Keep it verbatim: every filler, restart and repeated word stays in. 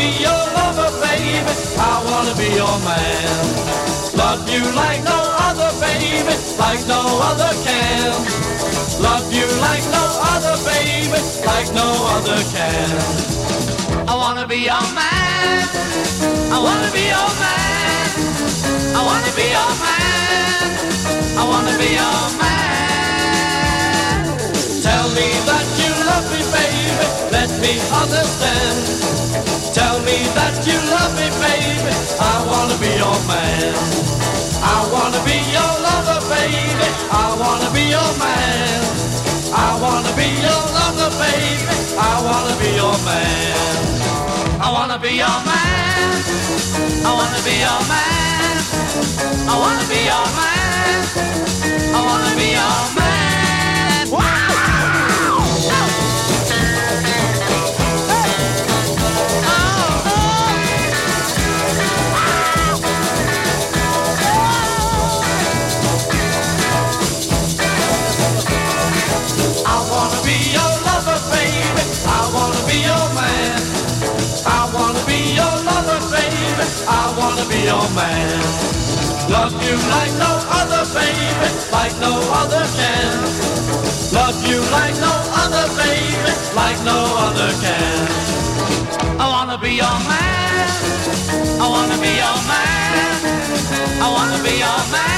be your lover, baby. I wanna be your man. Love you like no other, baby, like no other can. Love you like no other, baby, like no other can. I wanna be your man. I wanna be your man. I wanna be your man. I wanna be your man. Tell me that you love me, baby. Let me understand. Tell me that you love me, baby. I wanna be your man. I wanna be your lover, baby. I wanna be your man. I wanna be your lover, baby. I wanna be your man. I wanna be your man. I wanna be your man. I wanna be your man. I wanna be your man. Wow! I wanna be your man. Love you like no other, baby, like no other can. Love you like no other, baby, like no other can. I wanna be your man. I wanna be your man. I wanna be your man.